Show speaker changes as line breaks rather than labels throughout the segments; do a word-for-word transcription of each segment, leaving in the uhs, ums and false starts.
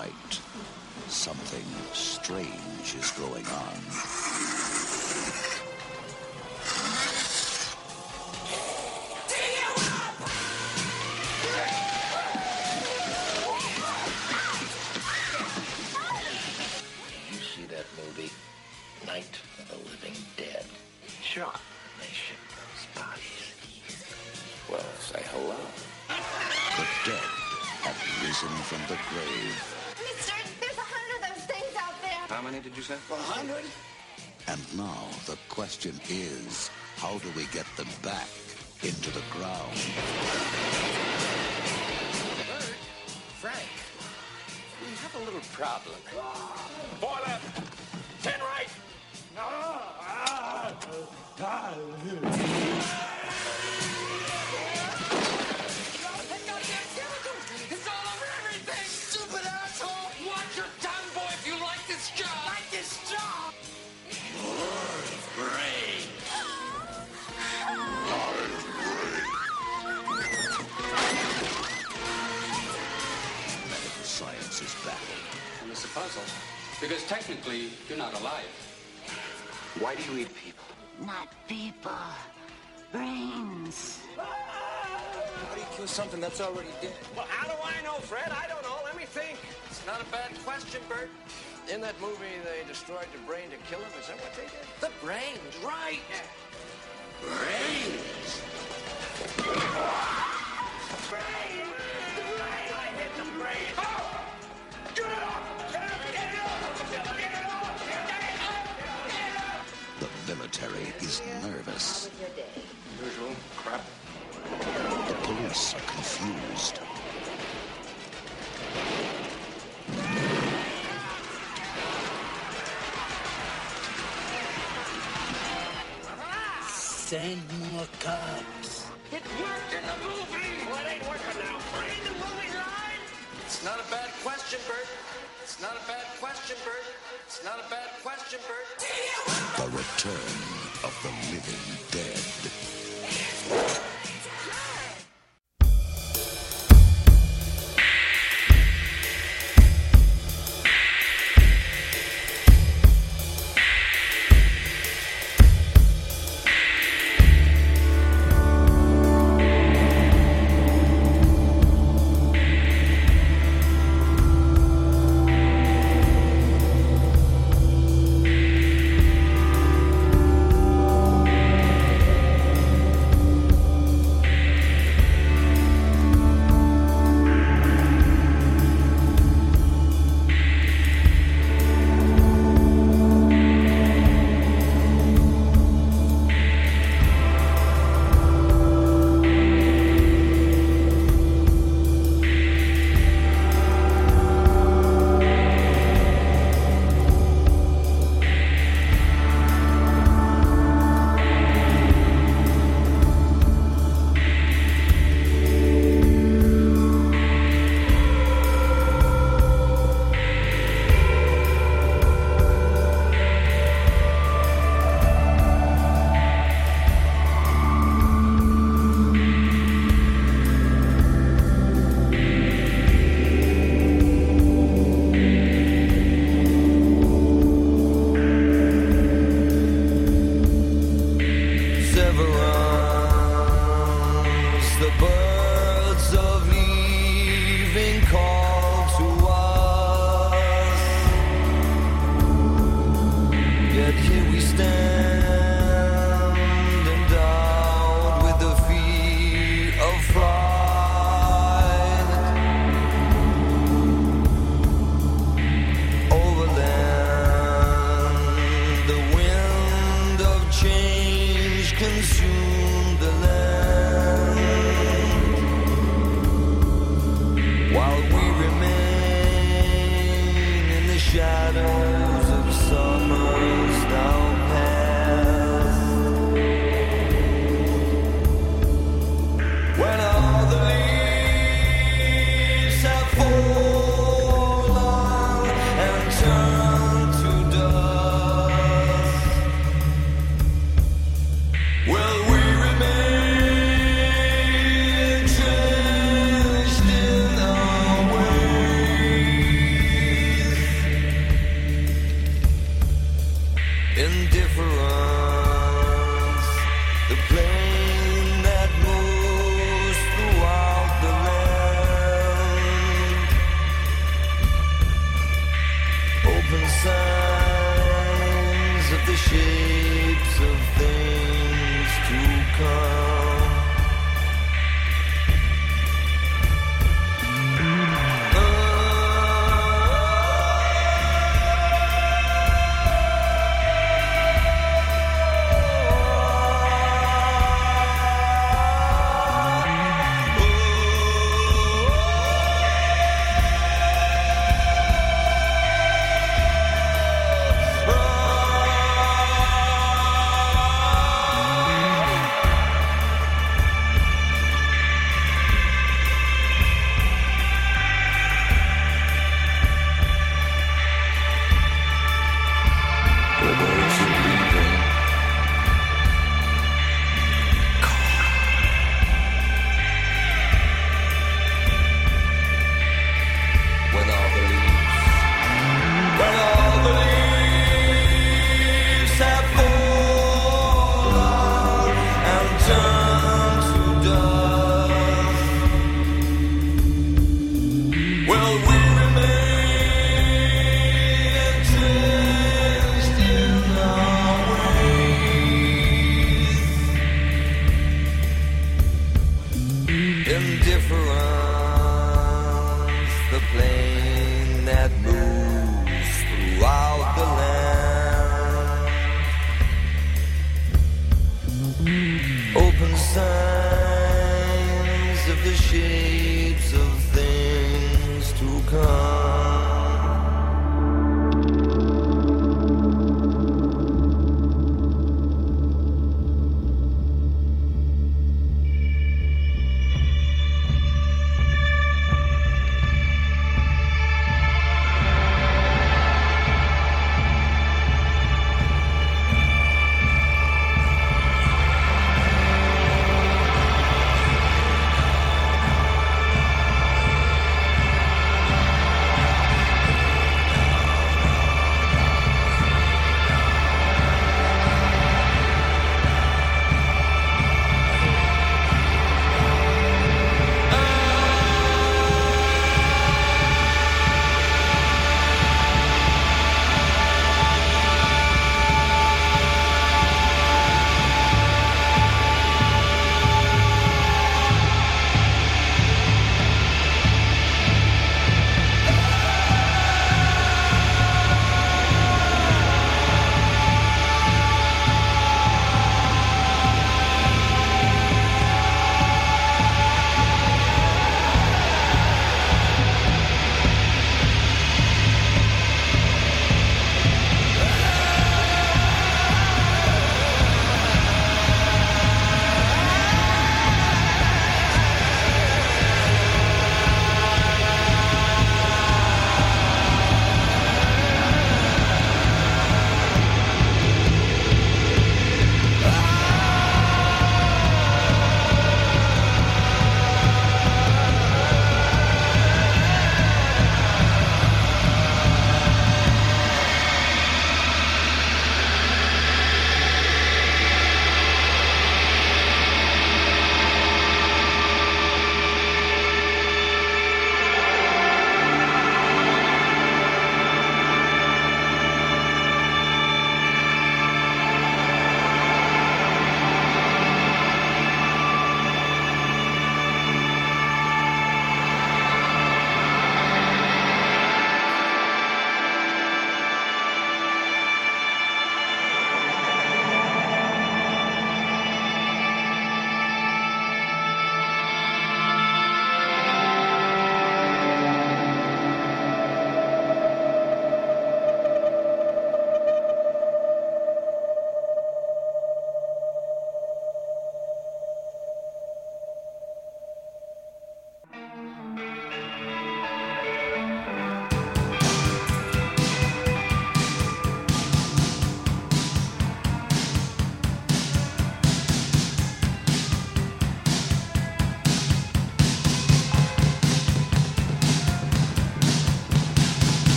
right. Something strange is going on.
You see that movie, Night of the Living Dead?
Sure.
They ship those bodies.
Well, say hello.
The dead have risen from the grave.
Mister, there's a hundred of those things out there.
How many did you say?
A hundred?
And now the question is, how do we get them back into the ground?
Bert, Frank, we have a little problem.
Four left. Ten right.
It's all over everything! Stupid asshole! Watch your tongue, boy, if you like this job! Like this job!
Medical science is baffled.
And it's a puzzle. Because technically, you're not alive.
Why do you eat people?
Not people. Brains.
How do you kill something that's already dead?
Well, how do I know, Fred? I don't know. Let me think.
It's not a bad question, Bert. In that movie, they destroyed the brain to kill him. Is that what they did? The brains, right.
Brains. Brain. The brain. I hit the brain. Oh! Get it off! Get it off! Get it off! Get it off! Get it off!
The military is nervous.
How was your day?
Usual crap.
The police are confused.
Send more cops.
It worked in the movie! Well, it ain't working now. Read the movie line!
It's not a bad question, Bert. It's not a bad question, Bert. It's not a bad question, Bert.
The return of the living dead.
shapes of things to come.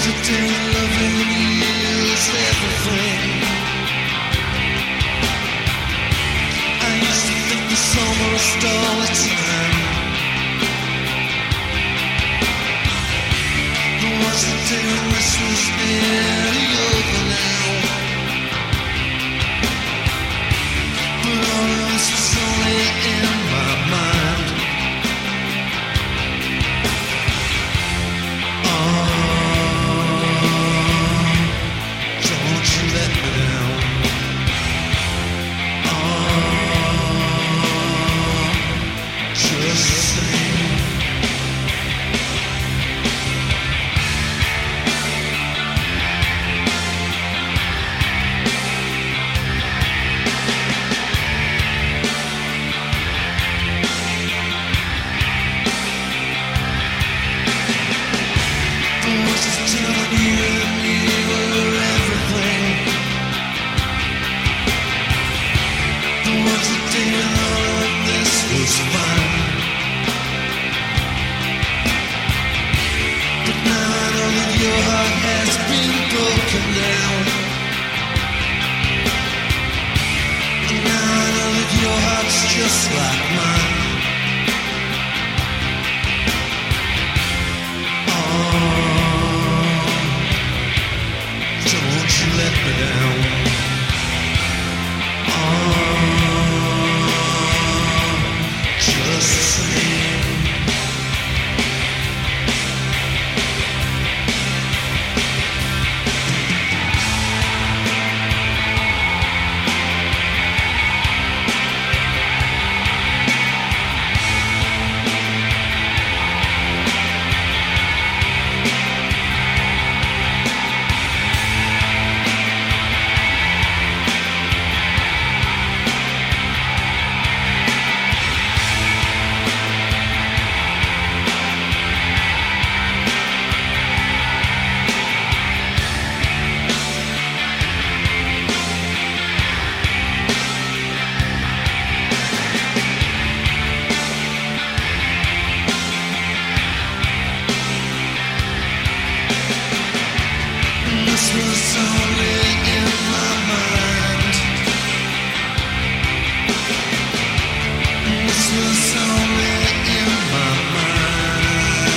Yesterday loving you is everything. I used to think the summer was all the time. There was the day when this was nearly over now. But all of this was only in my mind. Let me down. Oh, just the same. There was this time you and me were everything. There was a day when all of this was fine. But now I know that your heart has been broken down. And now I know that your heart's just like mine. Oh, don't you let me down. Just the same. This was only in my mind. This was only in my mind.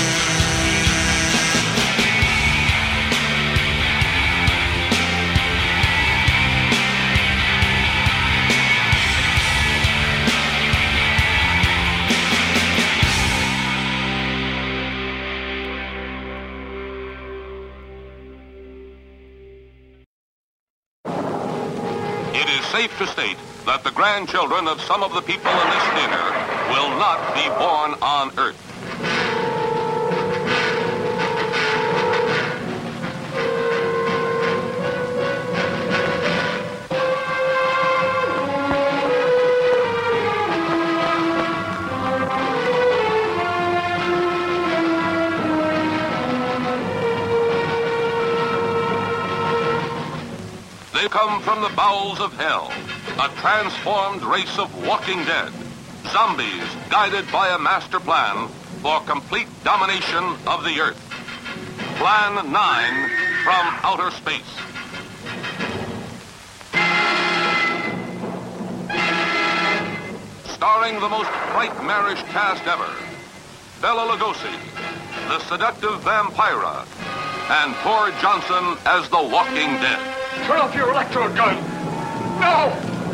It is safe to state that the grandchildren of some of the people in this theater will not be born on Earth. They come from the bowels of hell, a transformed race of walking dead, zombies guided by a master plan for complete domination of the Earth. Plan nine from outer space. Starring the most nightmarish cast ever, Bela Lugosi, the seductive Vampira, and Tor Johnson as the Walking Dead.
Turn off your electrode gun! No!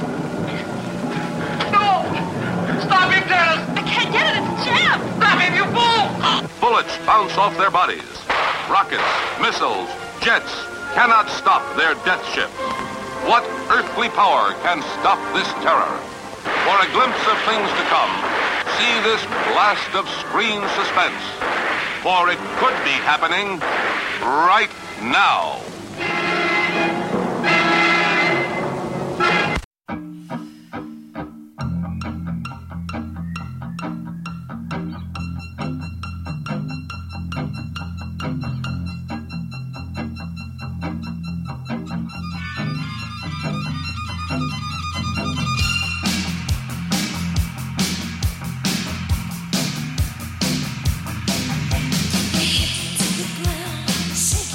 No! Stop him, Dennis!
I can't get it, it's jammed!
Stop him, you fool!
Bullets bounce off their bodies. Rockets, missiles, jets cannot stop their death ships. What earthly power can stop this terror? For a glimpse of things to come, see this blast of screen suspense. For it could be happening right now.
Shake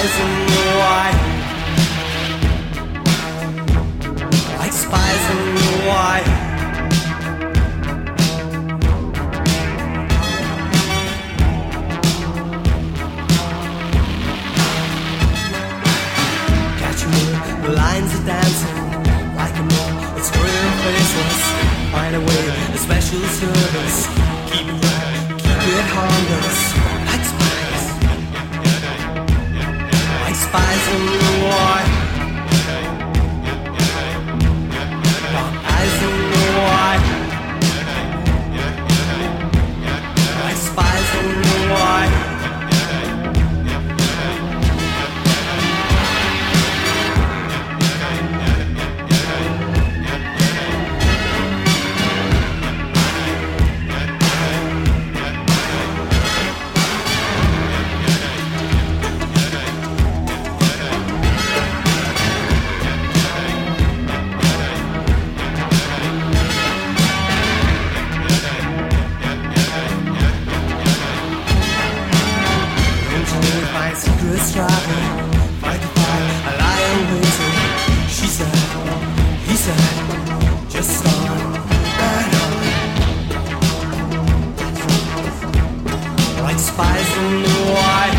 spies in the white, like spies in the white. The lines are dancing like a moon. It's real faceless. Find a way, a special service. Keep it right, keep it harmless. Like spies, like spies in the white. Dark eyes in the white, like spies in the white. Secrets travel, fight to fight, a lion waiting. She said, he said, just start right on. Like spies in the white,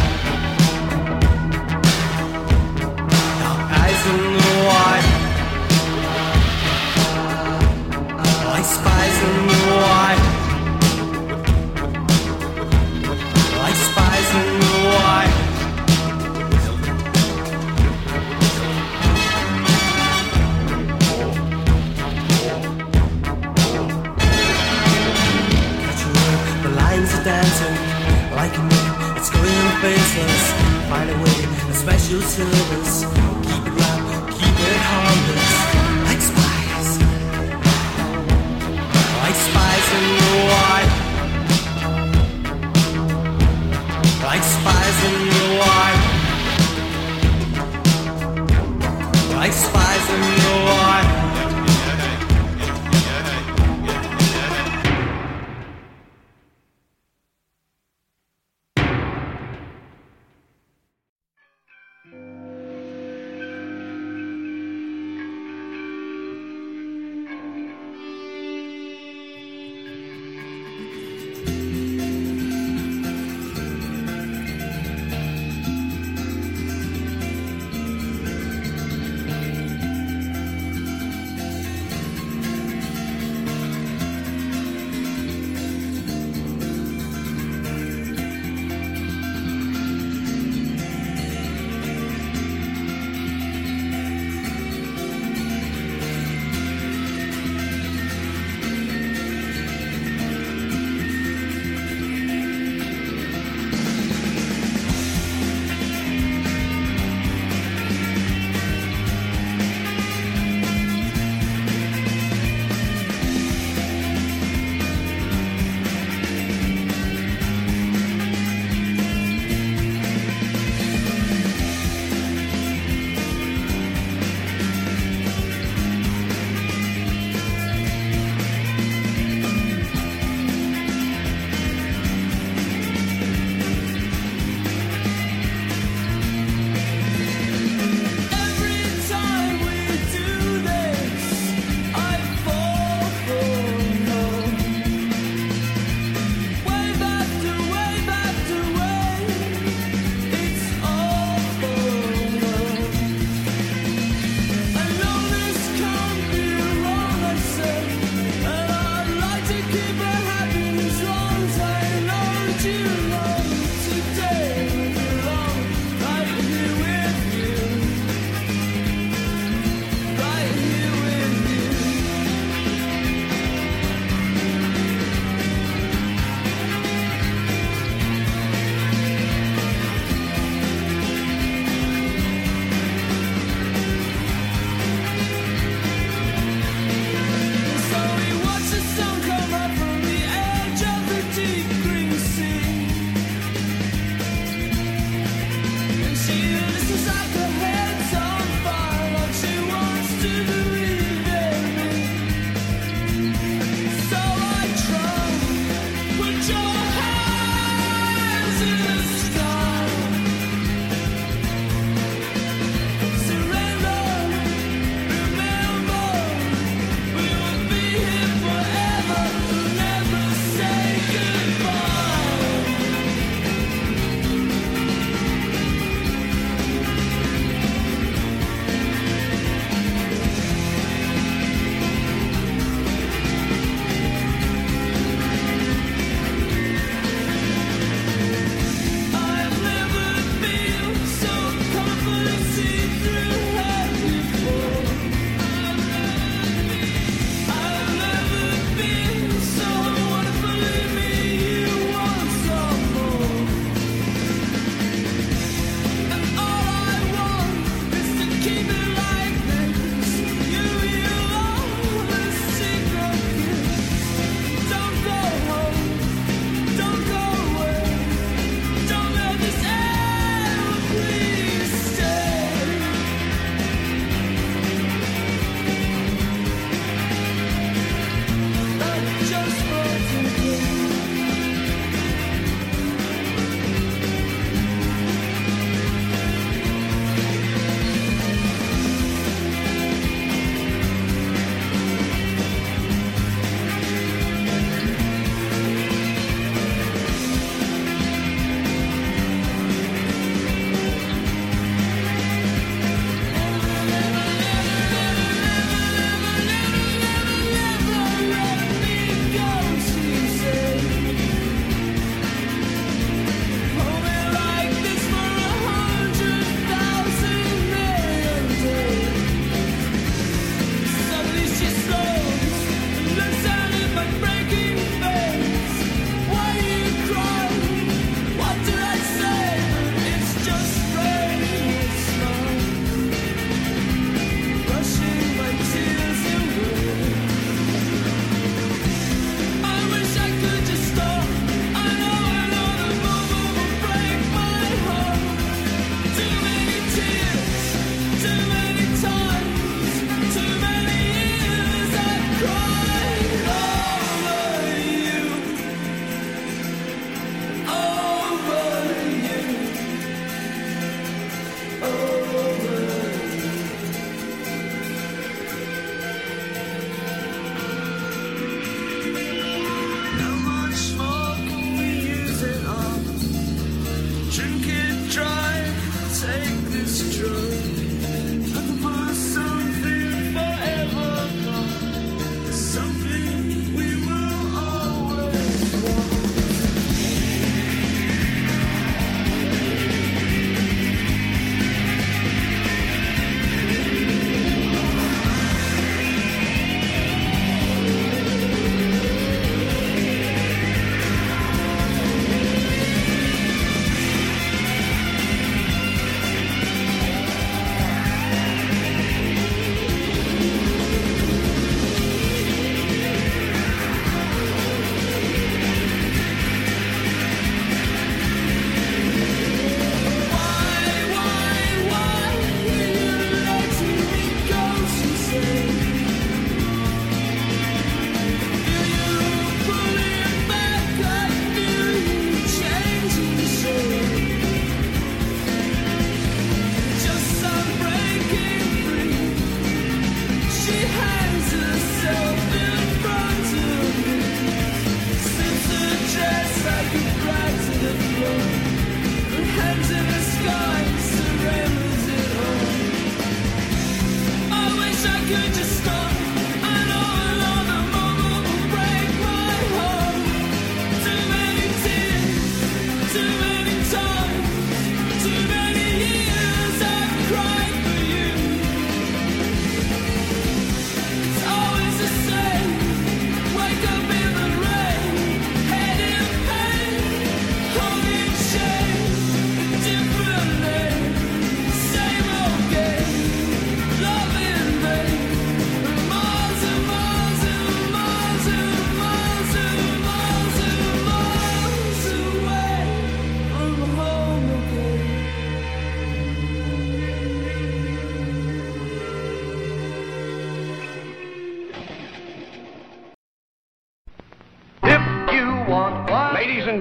dark eyes in the white. Like spies in the white, like spies in the white. Dancing like a moon, it's going faceless. Find a way, a special service. Keep it loud, keep it harmless. Like spies, like spies in the white, like spies in the white, like spies in the white.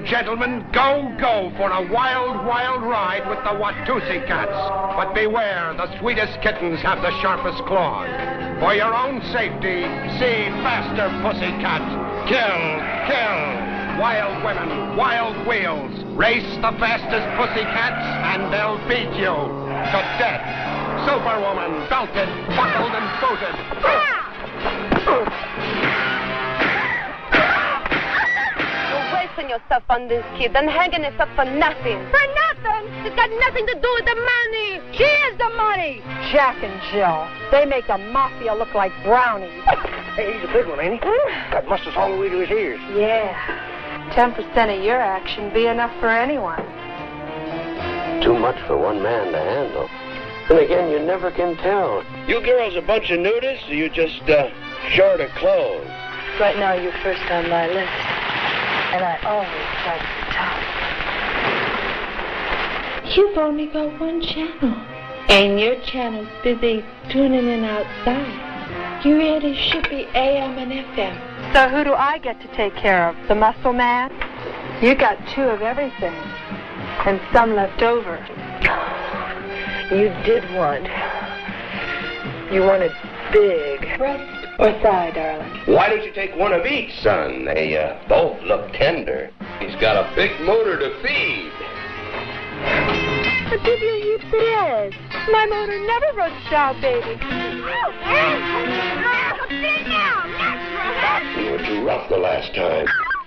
and gentlemen, go, go for a wild, wild ride with the Watusi cats. But beware, the sweetest kittens have the sharpest claws. For your own safety, see faster, pussycat. Kill, kill. Wild women, wild wheels. Race the fastest pussycats, and they'll beat you to death. Superwoman, belted, buckled, and booted.
Wasting yourself on this kid and hanging yourself for nothing.
For nothing? It's got nothing to do with the money. She is the money.
Jack and Jill, they make the mafia look like brownies.
Hey, he's a big one, ain't he? Got muscles all the way to his ears.
Yeah. Ten percent of your action be enough for anyone.
Too much for one man to handle. Then again, you never can tell. You girls a bunch of nudists, or you just, uh, short of clothes?
Right now, you're first on my list. And I always start at the top. You've only got one channel. And your channel's busy tuning in outside. You really should be A M and F M. So who do I get to take care of? The muscle man? You got two of everything. And some left over. You did want. You wanted big. Breast or thigh, darling?
Why don't you take one of each, son? They uh, both look tender. He's got a big motor to feed.
I'll give you heaps of eggs. My motor never runs out, baby.
You were too rough the last time.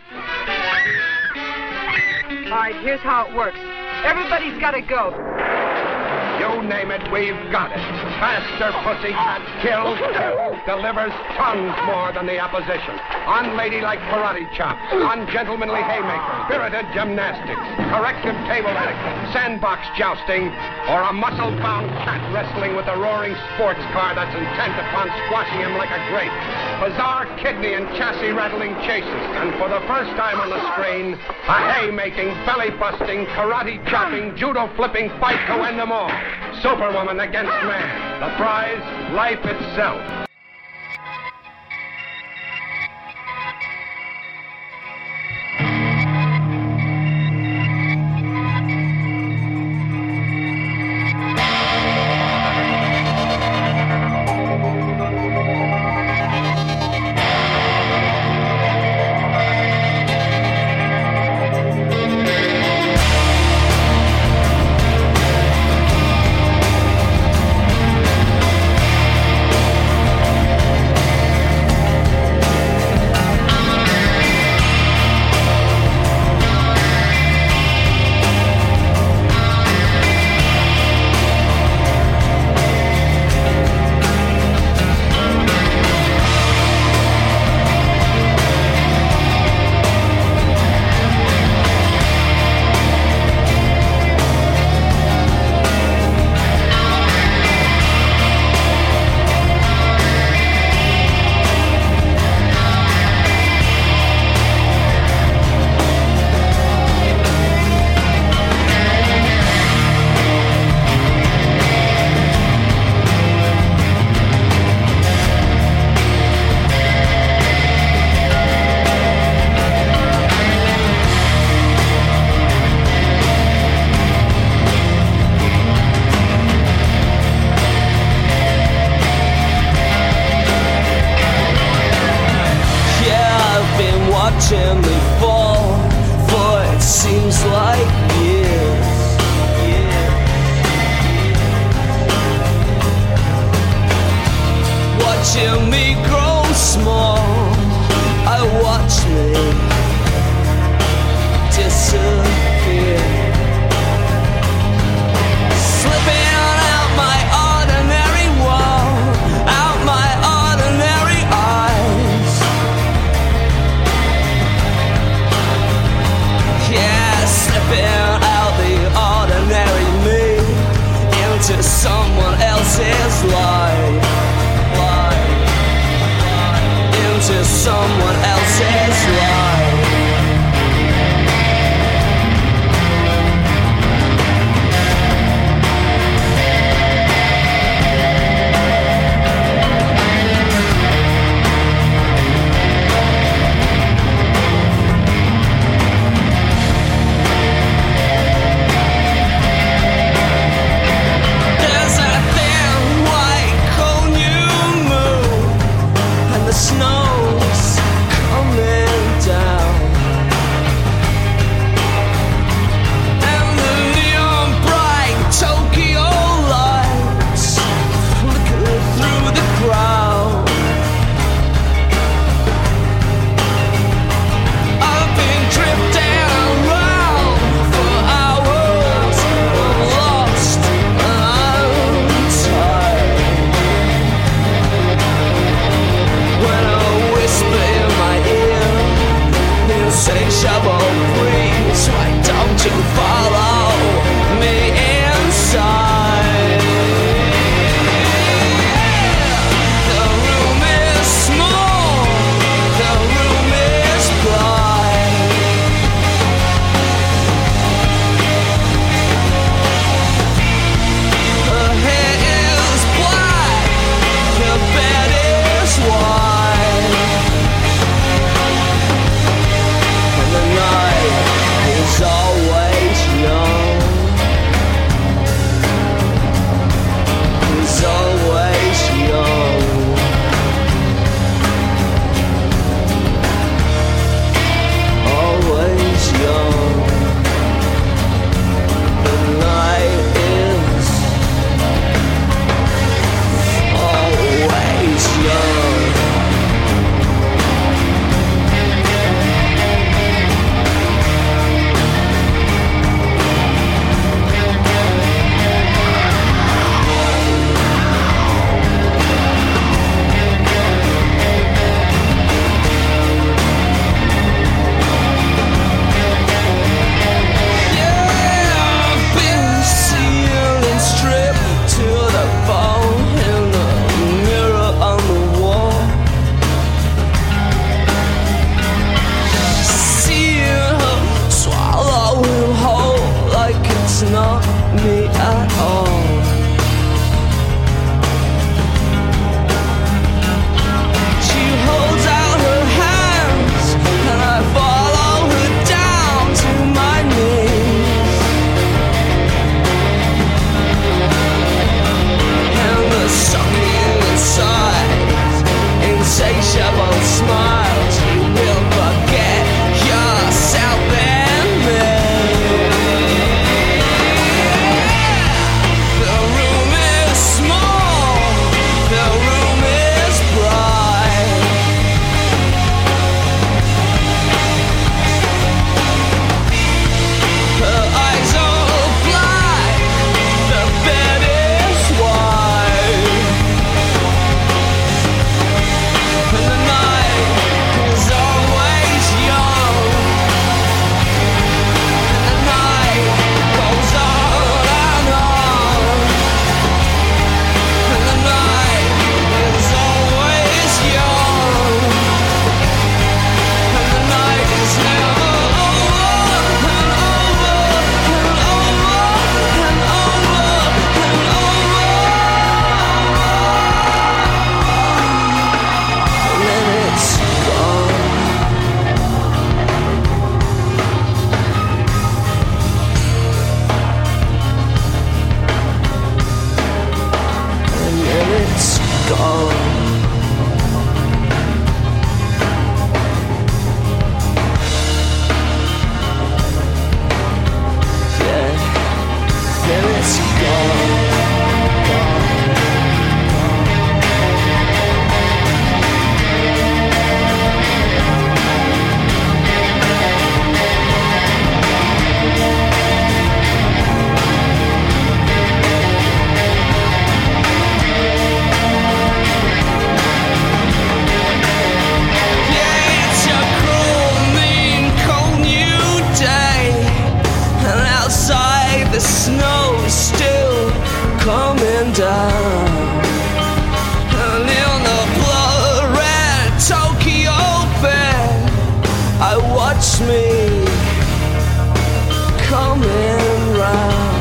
All right, here's how it works. Everybody's got to go.
You name it, we've got it. Faster pussycat kills, delivers tons more than the opposition. Unladylike karate chops, ungentlemanly haymakers, spirited gymnastics, corrective table etiquette, sandbox jousting, or a muscle-bound cat wrestling with a roaring sports car that's intent upon squashing him like a grape. Bizarre kidney and chassis-rattling chases, and for the first time on the screen, a haymaking, belly-busting, karate-chopping, judo-flipping fight to end them all. Superwoman against man. The prize, life itself.
at all. She holds out her hands and I follow her down to my knees. And the sucking inside, insatiable smiles, you will forget yourself and me. The room is small, the room is bright. Her eyes are black, the bed is white. And the night is always young. And the night goes on and on. And the night is always young. And the night is never over and over and over and over and over. And then it's gone. And then it's gone. Yeah, then it's gone. Yeah, it's a cruel, mean, cold new day, and outside the snow is still coming down. And in the blood-red Tokyo bed, I watch me coming round.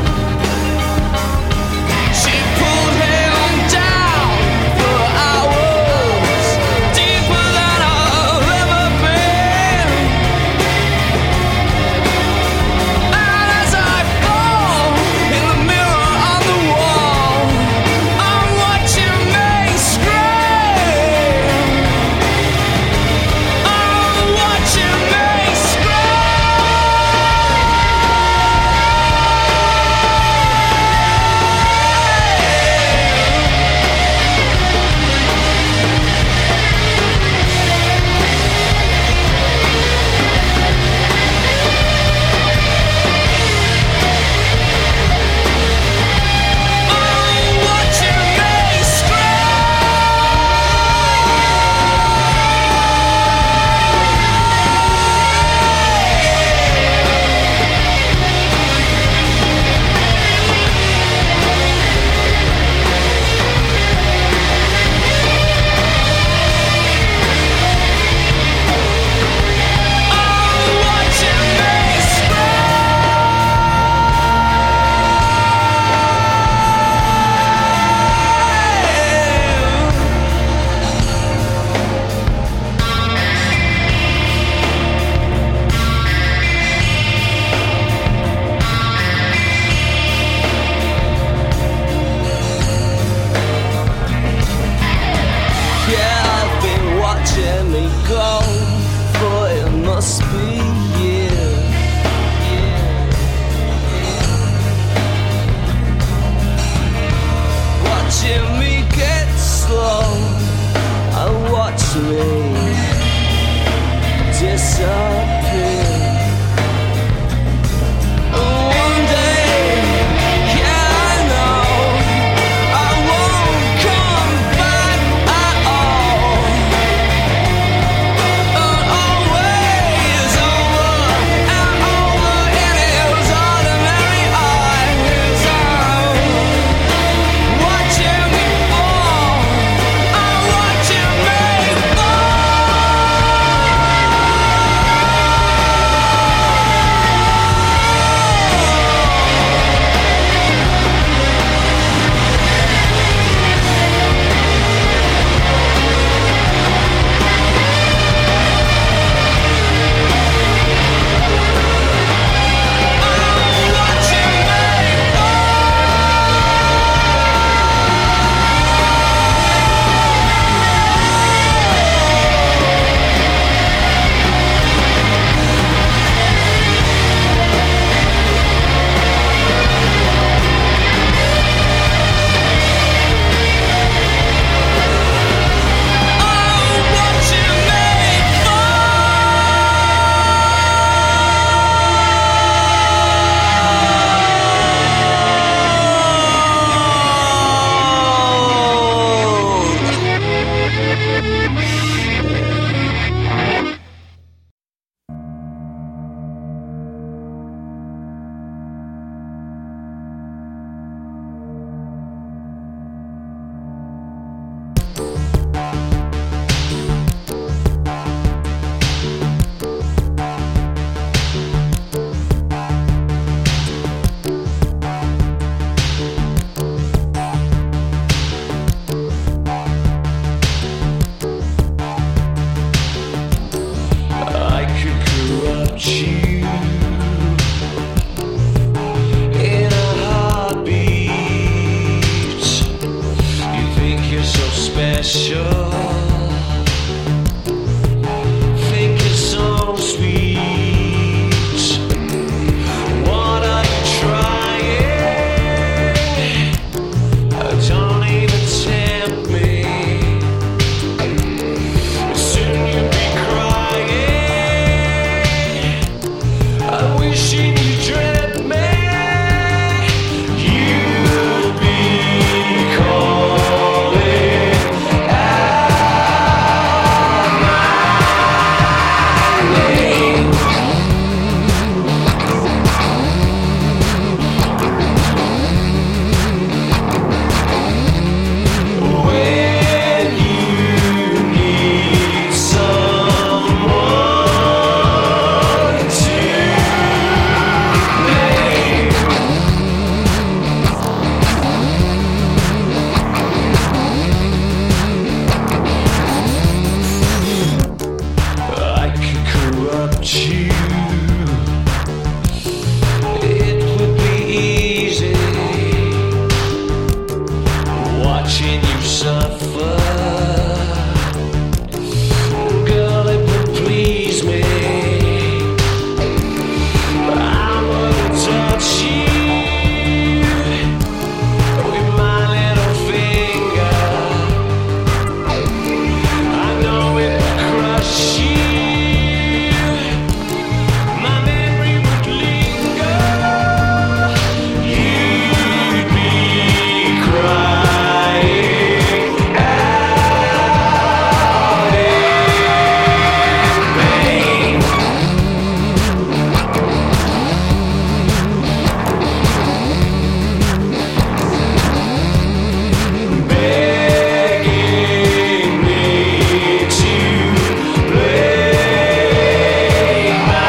She pulled him down for hours, deeper than I've ever been. And as I fall in the mirror on the wall, I'm watching me scream. I'm watching me
special. Think it's so sweet. What are you trying? Don't even tempt me. Soon you'll be crying. I'm wishing you dreamt me. You'll be calling out my name. When you need someone to blame. I could corrupt you. It would be easy watching you suffer. Girl, it would please me. I would touch you with my little finger. I know it would crush you. My memory would linger. You'd be crying out in pain. Begging me to play my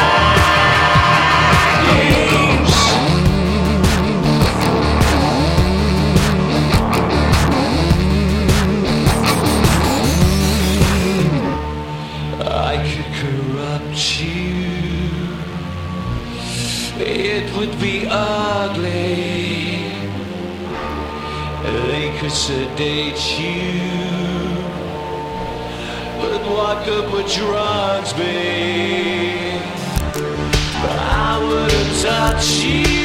games. I could corrupt you. It would be ugly. They could sedate you, but what good would drugs be? I wouldn't touch you.